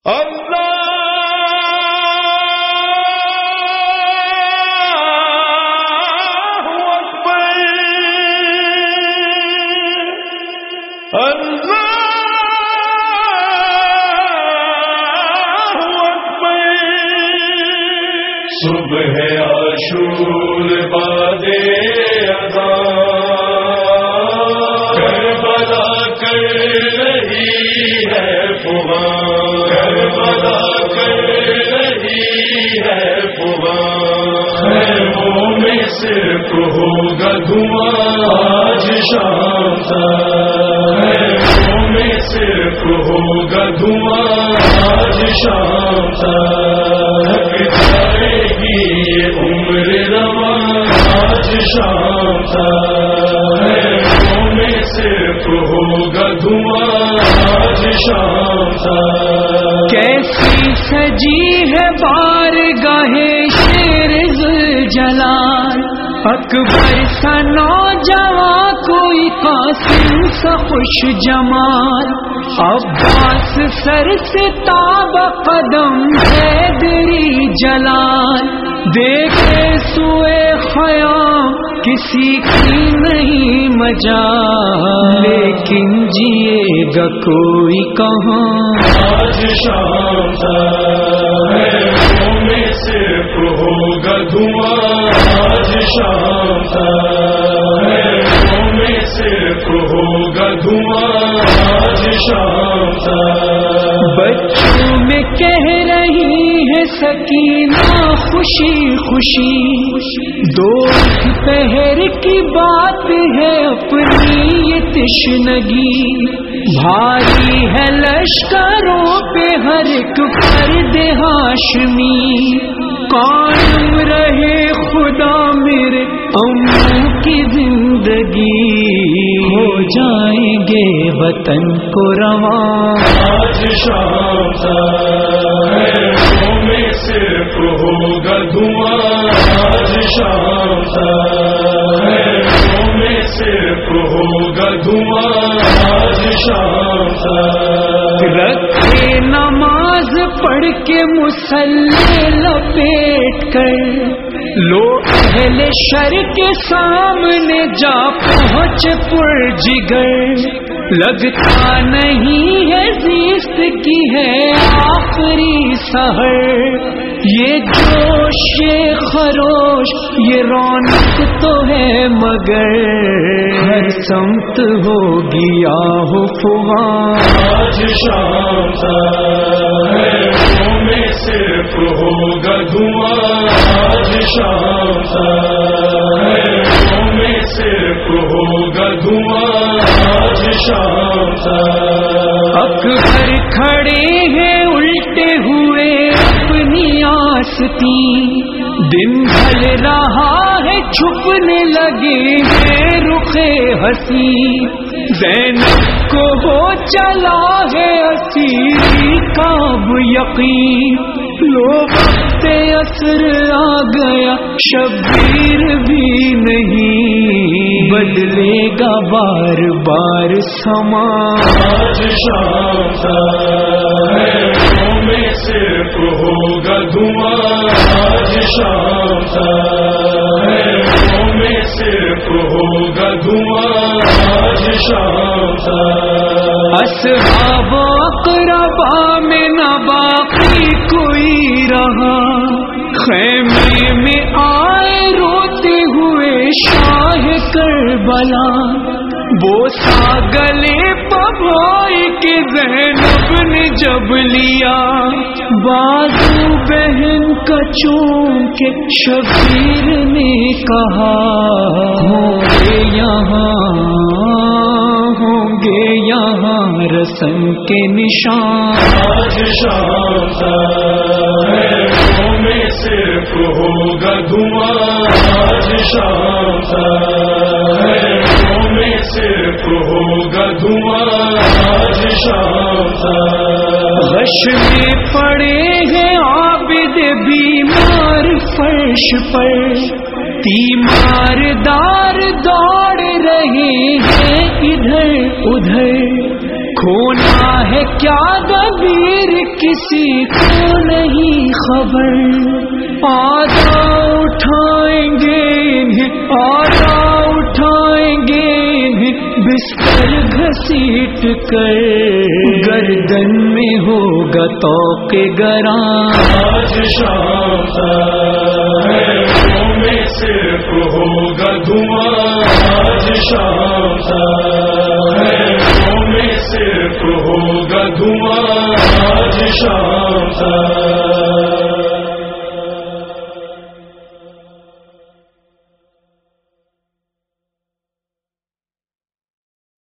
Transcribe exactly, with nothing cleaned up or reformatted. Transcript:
صبح عاشور بادے اذان کربلا کر رہی ہے فغان کربلا کر رہی ہے فغان خیموں میں صرف ہوگا دھواں آج شام تک خیموں میں صرف ہوگا دھواں آج شام تک عمر رواں آج شام تک میں صرف ہوگا دھواں آج شام تک کیسی سجی ہے بارگاہ شیر ذوالجلال اکبر سا نوجواں کوئی قاسم سا خوش جمال عباس سر سے تاب قدم حیدری جلال دیکھے سوئے خیام کسی کی نہیں مجال لیکن جیے گا کوئی کہاں آج شام تک میں صرف ہوگا دھواں آج شام تک میں صرف ہوگا دھواں آج شام تک بچوں میں کہہ رہی ہے سکینہ خوشی خوشی دوست پہر کی بات ہے اپنی یہ تشنگی بھاری ہے لشکروں پہ ہر ایک فرد ہاشمی قائم رہے خدا میرے اموں کی زندگی ہو جائیں گے وطن کو رواں آج شام تک میں صرف ہوگا دھواں آج شام تک میں صرف ہوگا دھواں آج شام تک رکھے نماز پڑھ کے مصلی لپیٹ کر لو اہل شر کے سامنے جا پہنچ پر جگر لگتا نہیں ہے زیست کی ہے آخری سحر یہ جوش یہ خروش یہ رونق تو ہے مگر ہر سمت ہوگی آہ فغان آج شام تک میں صرف ہوگا دھواں آج شام تک میں صرف ہوگا دھواں آج شام تک اکبر کھڑے ہیں الٹے ہوئے اپنی آستی دن ڈھل رہا ہے چھپنے لگے ہیں رخے ہنسی زینب کو وہ چلا ہے اسیری کا اب یقین لو وقت عصر آ گیا شبیر بھی نہیں بدلے گا بار بار سما آج شام تک میں صرف ہوگا دھواں آج شام تک میں صرف ہوگا دھواں آج شام تک اصحاب اقربا میں نہ باقی کوئی رہا خیمے میں آئے روتے ہوئے شاہ کربلا بوسا گلے پبھائی کے زینب نے جب لیا بازو بہن کا چوم کے شبیر نے کہا ہوں گے یہاں ہوں گے یہاں رسم کے نشان آج شام تک میں صرف ہوگا دھواں آج شام تک میں صرف ہوگا دھواں آج شام تک غش میں پڑے ہیں عابد بیمار فرش پر تیمار دار دوڑ رہے ہیں ادھر ادھر کھونا ہے کیا دبیر کسی کو نہیں خبر، آدھا اٹھائیں گے انہیں آدھا اٹھائیں گے انہیں بستر گھسیٹ کر، گردن میں ہوگا طوق گراں آج شام تک میں صرف ہوگا دھواں، آج شام تک میں صرف ہوگا دھواں، آج شام